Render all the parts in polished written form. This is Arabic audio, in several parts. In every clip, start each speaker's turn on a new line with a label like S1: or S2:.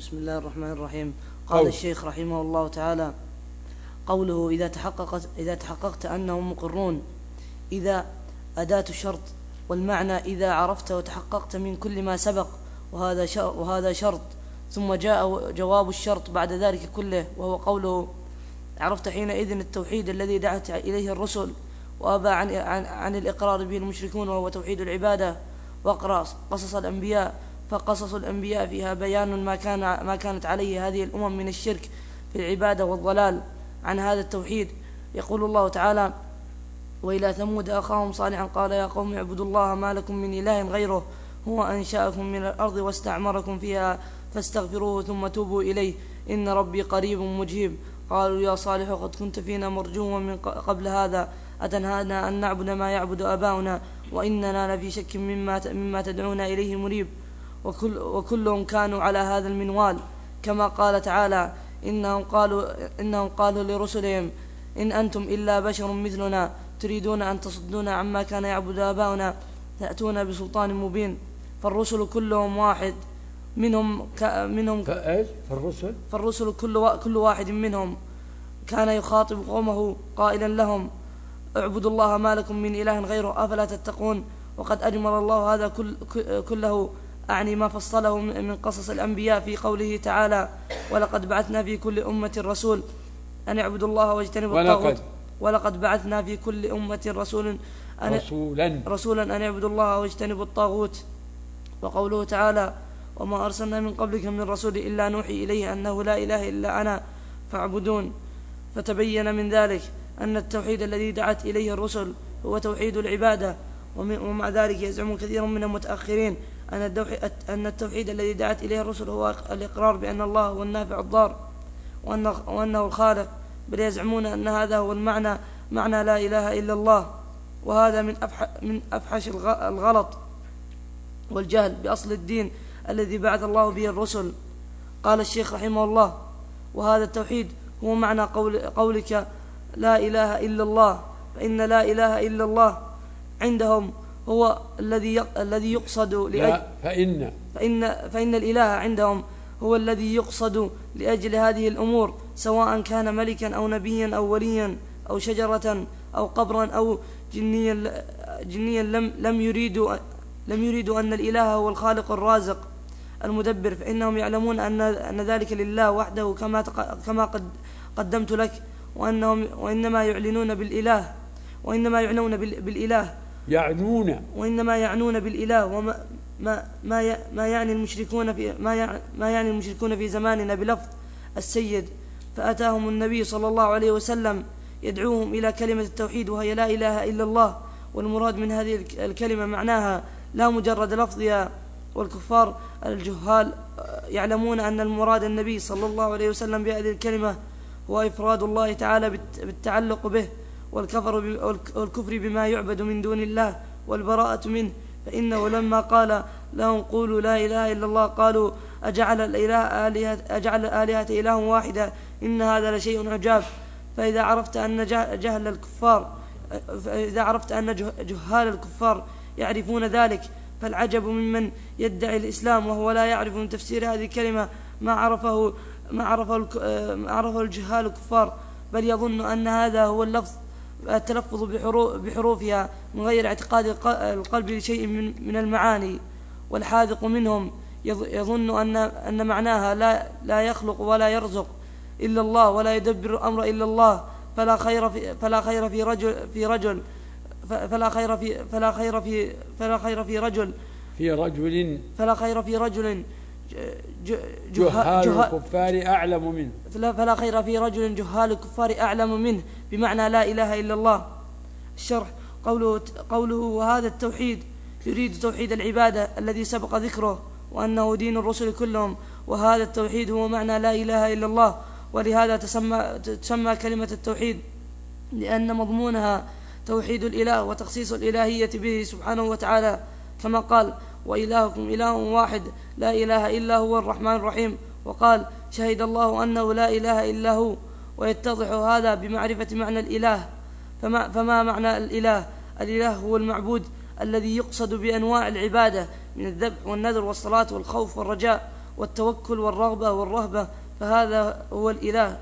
S1: بسم الله الرحمن الرحيم. قال الشيخ رحمه الله تعالى: قوله إذا تحققت أنهم مقرون، إذا أداة الشرط، والمعنى إذا عرفت وتحققت من كل ما سبق، وهذا شرط. ثم جاء جواب الشرط بعد ذلك كله، وهو قوله: عرفت حينئذ التوحيد الذي دعت إليه الرسل وأبى عن الإقرار به المشركون، وهو توحيد العبادة. واقرأ قصص الأنبياء، فقصص الأنبياء فيها بيان ما كانت عليه هذه الأمم من الشرك في العبادة والضلال عن هذا التوحيد. يقول الله تعالى: وإلى ثمود أخاهم صالحا قال يا قوم اعبدوا الله ما لكم من إله غيره هو أنشأكم من الأرض واستعمركم فيها فاستغفروه ثم توبوا إليه إن ربي قريب مجيب. قالوا يا صالح قد كنت فينا مرجوا من قبل هذا أتنهانا أن نعبد ما يعبد آباؤنا وإننا لفي شك مما تدعونا إليه مريب. وكلهم كانوا على هذا المنوال، كما قال تعالى: إنهم قالوا لرسلهم إن أنتم إلا بشر مثلنا تريدون أن تصدونا عما كان يعبد آباؤنا تأتون بسلطان مبين. فالرسل كلهم واحد منهم فالرسل كل واحد منهم كان يخاطب قومه قائلا لهم: اعبدوا الله ما لكم من إله غيره أفلا تتقون. وقد أجمل الله هذا كله، أعني ما فصله من قصص الأنبياء في قوله تعالى: ولقد بعثنا في كل أمة رسول أن اعبدوا الله واجتنبوا الطاغوت. ولقد بعثنا في كل أمة رسولا أن اعبدوا الله واجتنبوا الطاغوت. وقوله تعالى: وما أرسلنا من قبلك من رسول إلا نوحي إليه أنه لا إله إلا أنا فاعبدون. فتبين من ذلك أن التوحيد الذي دعت إليه الرسل هو توحيد العبادة. ومع ذلك يزعم كثير من المتأخرين أن التوحيد الذي دعت إليه الرسل هو الإقرار بأن الله هو النافع الضار وأنه الخالق، بل يزعمون أن هذا هو معنى لا إله إلا الله. وهذا من أفحش الغلط والجهل بأصل الدين الذي بعث الله به الرسل. قال الشيخ رحمه الله: وهذا التوحيد هو معنى قولك لا إله إلا الله، فإن لا إله إلا الله عندهم هو الذي يقصد فإن الإله عندهم هو الذي يقصد لأجل هذه الأمور، سواء كان ملكا أو نبيا أو وليا أو شجرة أو قبرا أو جنيا لم يريدوا أن الإله هو الخالق الرازق المدبر، فإنهم يعلمون أن ذلك لله وحده كما قد قدمت لك، وإنما يعنون بالإله وإنما يعنون بالإله وما يعني المشركون في زماننا بلفظ السيد. فأتاهم النبي صلى الله عليه وسلم يدعوهم إلى كلمة التوحيد وهي لا إله إلا الله، والمراد من هذه الكلمة معناها لا مجرد لفظها. والكفار الجهال يعلمون أن المراد النبي صلى الله عليه وسلم بهذه الكلمة هو إفراد الله تعالى بالتعلق به، والكفر بما يعبد من دون الله والبراءة منه. فإنه لما قال لهم قولوا لا إله إلا الله قالوا أجعل الآلهة إله واحدة إن هذا لشيء عجاب. فإذا عرفت أن جهال الكفار يعرفون ذلك، فالعجب ممن يدعي الإسلام وهو لا يعرف من تفسير هذه الكلمة ما عرفه الجهال الكفار، بل يظن أن هذا هو التلفظ بحروفها من غير اعتقاد القلب لشيء من المعاني. والحاذق منهم يظن أن معناها لا يخلق ولا يرزق إلا الله ولا يدبر الأمر إلا الله، فلا خير في رجل
S2: جهال الكفار
S1: أعلم منه بمعنى لا إله إلا الله. الشرح: قوله وهذا التوحيد يريد توحيد العبادة الذي سبق ذكره وأنه دين الرسل كلهم، وهذا التوحيد هو معنى لا إله إلا الله. ولهذا تسمى كلمة التوحيد لأن مضمونها توحيد الإله وتخصيص الإلهية به سبحانه وتعالى، كما قال: وإلهكم إله واحد لا إله إلا هو الرحمن الرحيم. وقال: شهد الله أنه لا إله إلا هو. ويتضح هذا بمعرفة معنى الإله. فما معنى الإله؟ الإله هو المعبود الذي يقصد بأنواع العبادة من الذبح والنذر والصلاة والخوف والرجاء والتوكل والرغبة والرهبة، فهذا هو الإله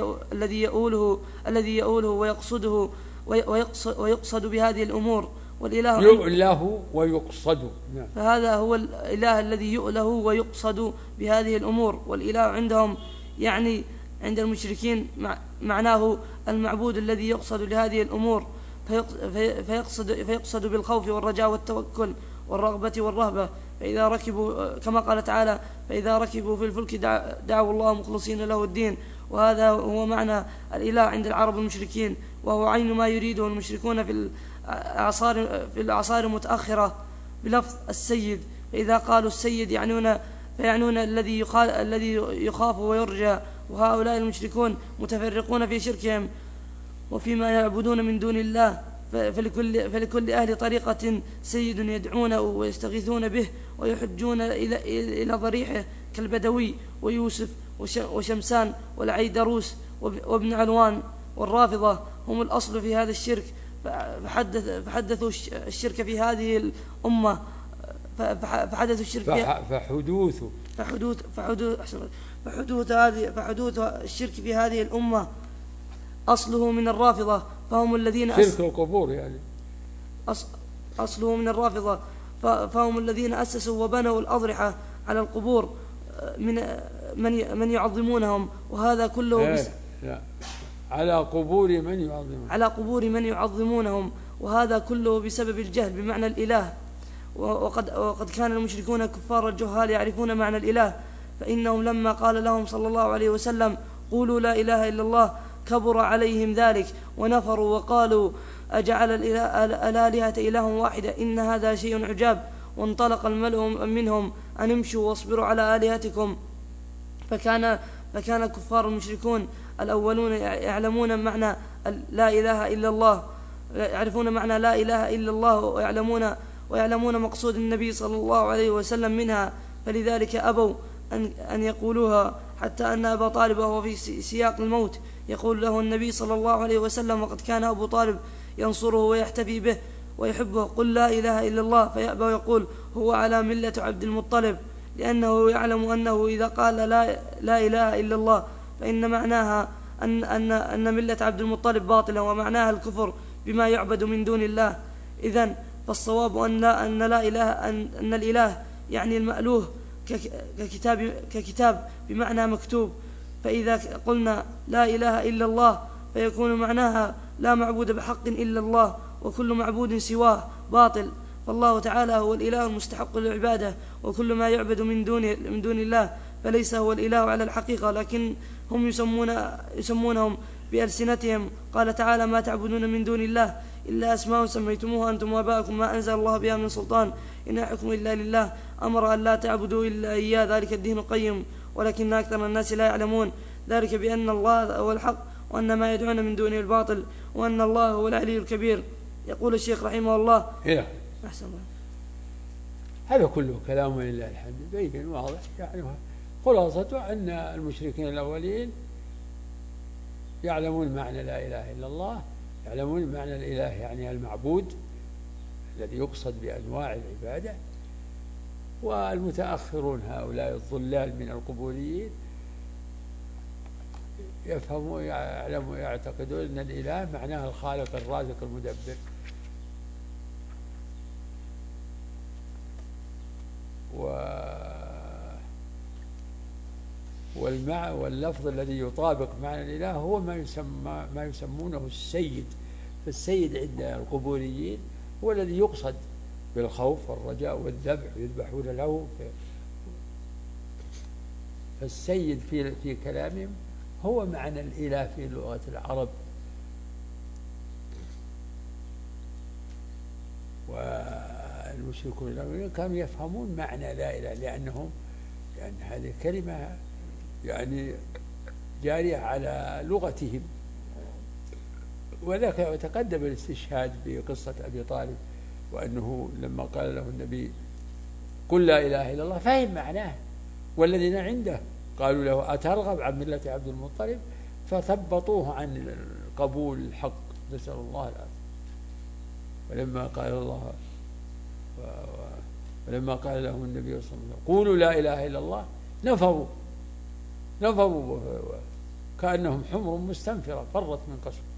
S1: الذي يؤوله ويقصده ويقصد بهذه الأمور. والإله
S2: يؤله ويقصد.
S1: فهذا هو الإله الذي يؤله ويقصد بهذه الأمور. والإله عندهم يعني عند المشركين معناه المعبود الذي يقصد لهذه الأمور، فيقصد بالخوف والرجاء والتوكل والرغبة والرهبة. فإذا ركبوا كما قال تعالى: فإذا ركبوا في الفلك دعوا الله مخلصين له الدين. وهذا هو معنى الإله عند العرب المشركين، وهو عين ما يريده المشركون في الأعصار المتأخرة بلفظ السيد. فإذا قالوا السيد فيعنون الذي يخاف ويرجى. وهؤلاء المشركون متفرقون في شركهم وفيما يعبدون من دون الله، فلكل أهل طريقة سيد يدعونه ويستغيثون به ويحجون إلى ضريحه، كالبدوي ويوسف وشمسان والعيدروس وابن علوان. والرافضة هم الأصل في هذا الشرك، فحدثوا الشرك في هذه الأمة، فحدث الشرك فحدوث الشرك في هذه الأمة أصله من الرافضة، فهم الذين
S2: شرك القبور يعني
S1: أصله من الرافضة، فهم الذين أسسوا وبنوا الأضرحة على القبور من يعظمونهم. وهذا كله
S2: على قبور من
S1: يعظمونهم، وهذا كله بسبب الجهل بمعنى الإله. وقد كان المشركون كفار الجهال يعرفون معنى الإله، فإنهم لما قال لهم صلى الله عليه وسلم: قولوا لا إله إلا الله، كبر عليهم ذلك ونفروا وقالوا: أجعل الآلهة إله واحدة، إن هذا شيء عجاب. وانطلق الملأ منهم أن امشوا واصبروا على آلهتكم. فكان كفار المشركون الأولون يعلمون معنى لا إله إلا الله، يعرفون معنى لا إله إلا الله، ويعلمون مقصود النبي صلى الله عليه وسلم منها، فلذلك أبوا أن يقولوها، حتى أن أبا طالب وهو في سياق الموت يقول له النبي صلى الله عليه وسلم: وقد كان أبو طالب ينصره ويحتفي به ويحبه: قل لا إله إلا الله. فيأبى ويقول: هو على ملة عبد المطلب، لأنه يعلم أنه إذا قال لا إله إلا الله فإن معناها أن ملة عبد المطلب باطلة، ومعناها الكفر بما يعبد من دون الله. إذن فالصواب أن الإله يعني المألوه ككتاب بمعنى مكتوب. فإذا قلنا لا إله إلا الله فيكون معناها لا معبود بحق إلا الله، وكل معبود سواه باطل. فالله تعالى هو الإله المستحق للعبادة، وكل ما يعبد من دون الله فليس هو الإله على الحقيقة، لكن هم يسمونهم بألسنتهم. قال تعالى: ما تعبدون من دون الله إلا أسماء سميتموها أنتم وآباؤكم ما أنزل الله بها من سلطان إن الحكم إلا لله أمر أن لا تعبدوا إلا إياه ذلك الدين القيم ولكن أكثر الناس لا يعلمون. ذلك بأن الله هو الحق وأن ما يدعون من دونه الباطل وأن الله هو العلي الكبير. يقول الشيخ رحمه الله:
S2: أحسن الله. هذا كله كلام لله الحمد بين واضح، يعني خلاصته أن المشركين الأولين يعلمون معنى لا إله إلا الله، يعلمون معنى الإله يعني المعبود الذي يقصد بأنواع العبادة. والمتأخرون هؤلاء الضلال من القبوريين يفهمون يعلمون يعتقدون أن الإله معناه الخالق الرازق المدبر. واللفظ الذي يطابق معنى الإله هو ما يسمونه السيد. فالسيد عند القبوريين هو الذي يقصد بالخوف والرجاء والذبح، يذبحون له. فالسيد في كلامهم هو معنى الإله في لغة العرب. والمشركون الأولين كانوا يفهمون معنى لا إله، لأن هذه كلمة يعني جارية على لغتهم. وذاك يتقدم الاستشهاد بقصة أبي طالب، وأنه لما قال له النبي: قل لا إله إلا الله، فهم معناه. والذين عنده قالوا له: أترغب عن ملة عبد المطلب؟ فثبطوه عن قبول الحق، نسأل الله العافية. ولما قال لهم النبي صلى الله عليه وسلم: قولوا لا إله إلا الله، نفروا كأنهم حمر مستنفرة فرت من قسوة.